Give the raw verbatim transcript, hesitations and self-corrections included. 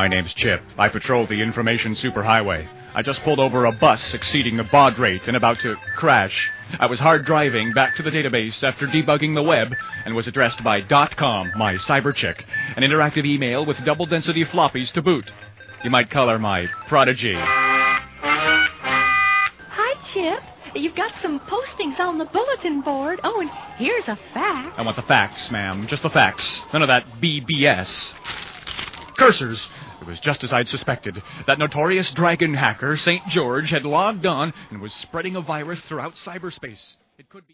My name's Chip. I patrol the information superhighway. I just pulled over a bus exceeding the baud rate and about to crash. I was hard driving back to the database after debugging the web and was addressed by .com, my cyber chick, an interactive email with double-density floppies to boot. You might call her my prodigy. Hi, Chip. You've got some postings on the bulletin board. Oh, and here's a fax. I want the facts, ma'am. Just the facts. None of that B B S. Cursors! It was just as I'd suspected. That notorious dragon hacker, Saint George, had logged on and was spreading a virus throughout cyberspace. It could be...